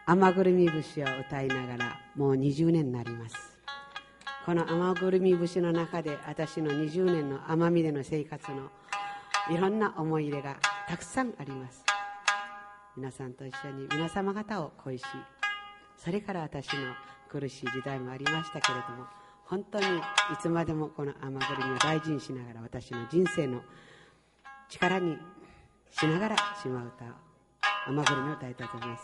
甘ぐるみ節を歌いながらもう20年になります。この甘ぐるみ節の中で私の20年の奄美での生活のいろんな思い入れがたくさんあります。皆さんと一緒に皆様方を恋し、それから私の苦しい時代もありましたけれども、本当にいつまでもこの甘ぐるみを大事にしながら、私の人生の力にしながら島唄、甘ぐるみを歌いたいと思います。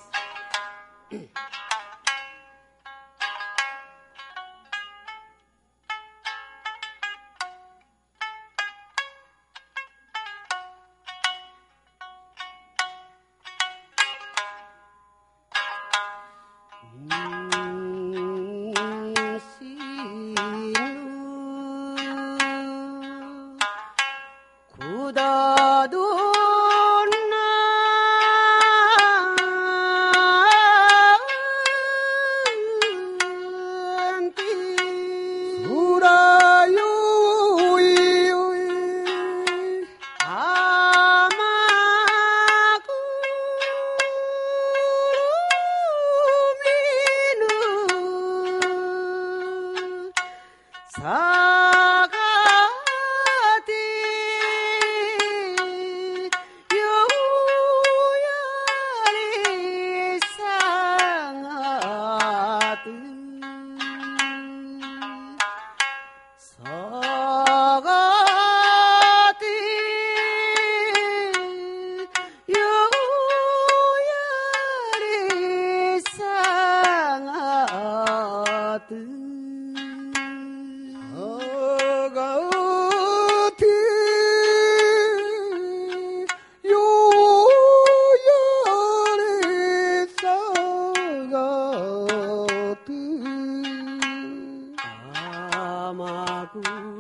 甘く